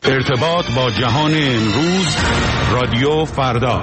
ارتباط با جهان امروز، رادیو فردا.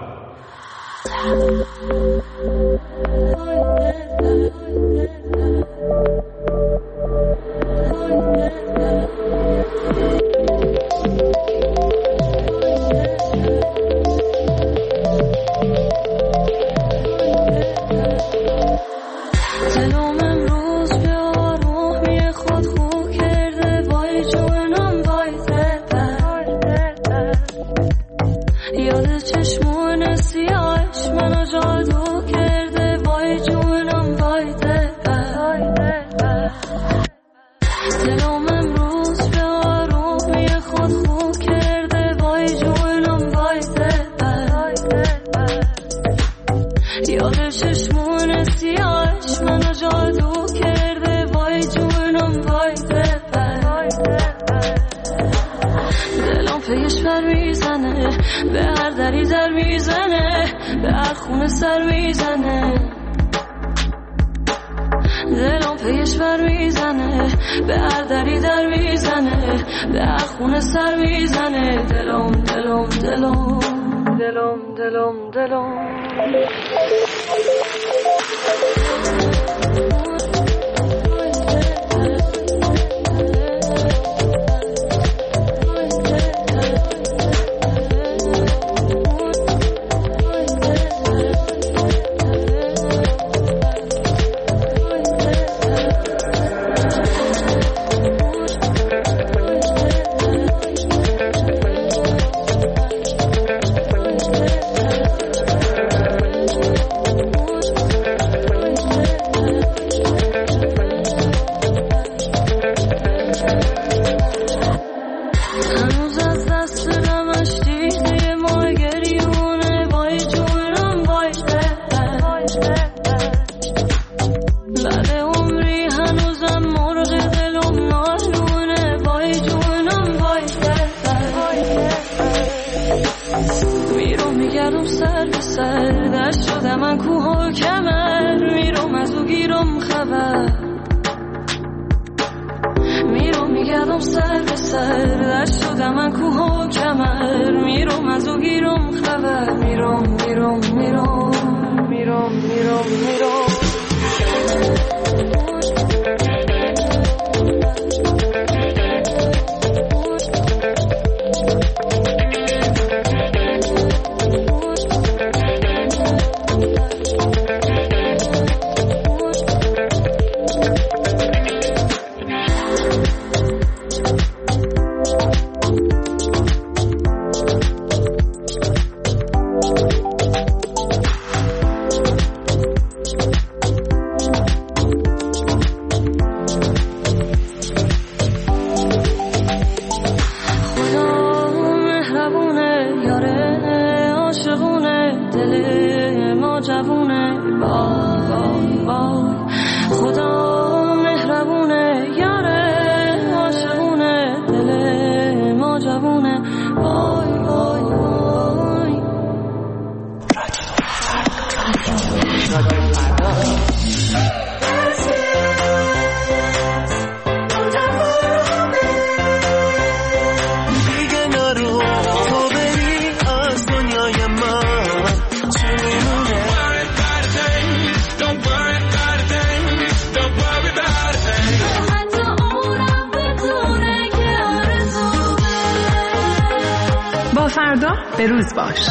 به روز باش.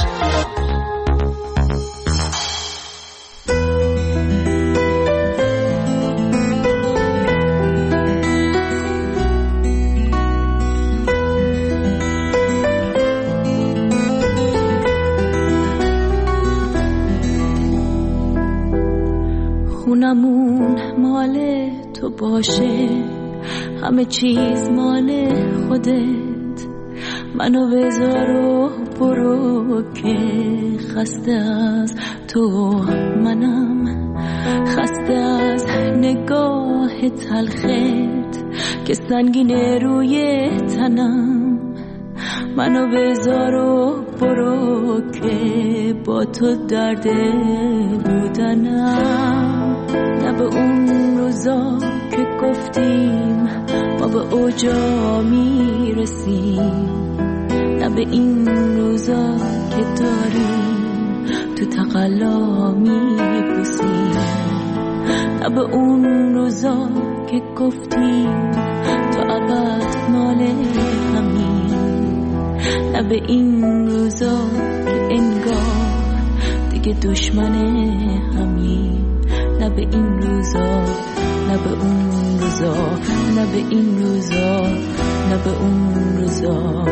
خونمون مال تو باشه، همه چیز مال خودت، منو بذار و برو که خسته از تو منم، خسته از نگاه تلخت که سنگینه روی تنم، منو بذار و برو که با تو درد بودنم، نه به اون روزا که گفتیم ما به اوجا میرسیم، به این روزا که داریم تو تقلا میبوسیم، نه به اون روزا که گفتیم تو ابد مال همین، نه به این روزا که انگار دیگه دشمن همین، نه به این روزا، نه به اون روزا، نه به این روزا، نه به اون روزا.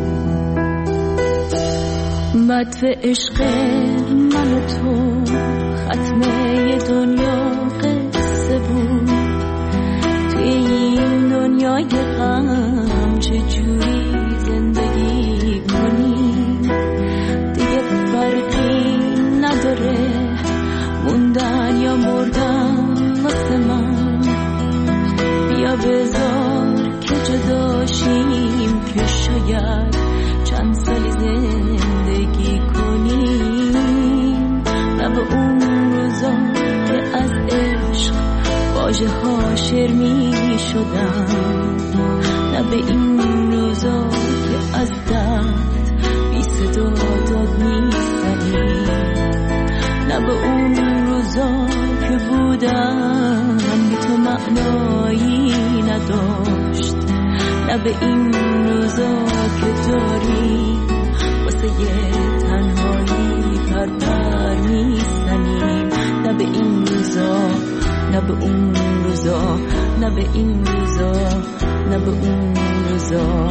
مدفع عشق من و تو ختمه دنیا قصه بود، توی این دنیای غم چجوری زندگی کنیم، دیگه فرقی نداره موندن یا مردن واسه من، بیا بذار که جداشیم که شاید چند سالی زندگی کنیم، نه به اون روزا که از عشق واژه ها شعر می شدن، نه به این روزا که از درد بی صدا داد می زنیم، نه به اون روزا که بودن بی تو معنایی نداشت، نه به این روزا که داریم واسه یه تنهایی پرپر میزنیم، نه به این روزا، نه به اون روزا، نه به این روزا، نه به اون روزا.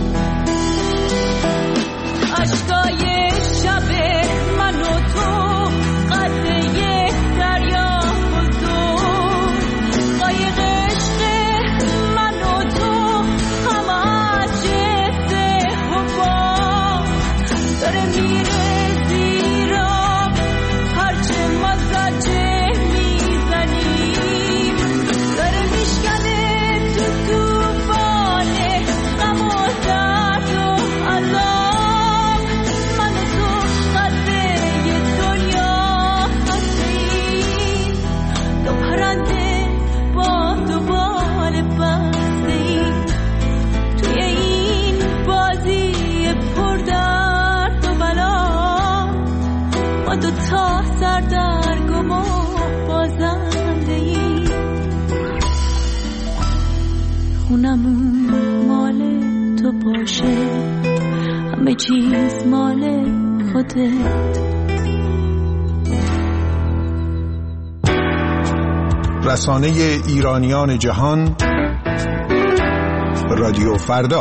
عشقای شب من و تو قد یک دریا بزرگ، قایق عشق من و تو همه از جنس حباب داره میره زیرا، هرچه ما زجه میزنیم داره میشکنه تو توفان غم و درد و عذاب، من و تو قدر یه دنیا هستیم، دو پرنده با دوباره بستیم توی این بازی پردرد و بلا، ما دوتا سردرگم و بازنده ایم، خونمون مال تو باشه همه چیز مال خودت. رسانه ایرانیان جهان، رادیو فردا.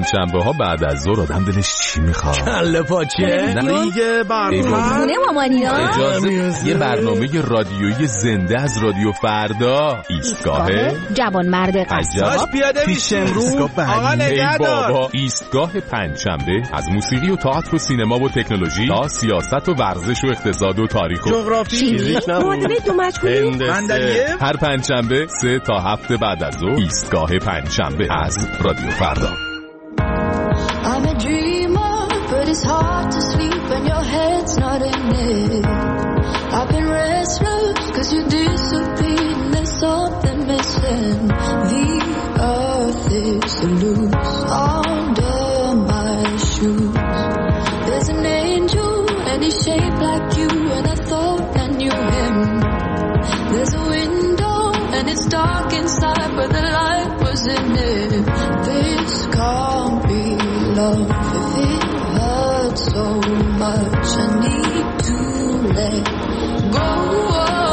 پنجشنبه ها بعد از ظهر آدم دلش چی میخواد؟ کله پاچه دیگه خونه مامانیا. اجازه یه برنامه رادیویی زنده از رادیو فردا. ایستگاه جوانمرد قصاب. پیاده میشه امروز. آقا نگهدار. بابا ایستگاه پنجشنبه از موسیقی و تئاتر و سینما و تکنولوژی تا سیاست و ورزش و اقتصاد و تاریخ و جغرافی. معادله دو مجهولی. هر پنجشنبه 3 تا 7 بعد از ظهر. ایستگاه پنجشنبه از رادیو فردا. I'm a dreamer, but it's hard to sleep when your head's not in it. I've been restless cause you disappeared and there's something missing. The earth is loose under my shoes. There's an angel and he's shaped like you and I thought I knew him. There's a window and it's dark inside but the light was in it. This can't be love if it hurts so much. I need to let go.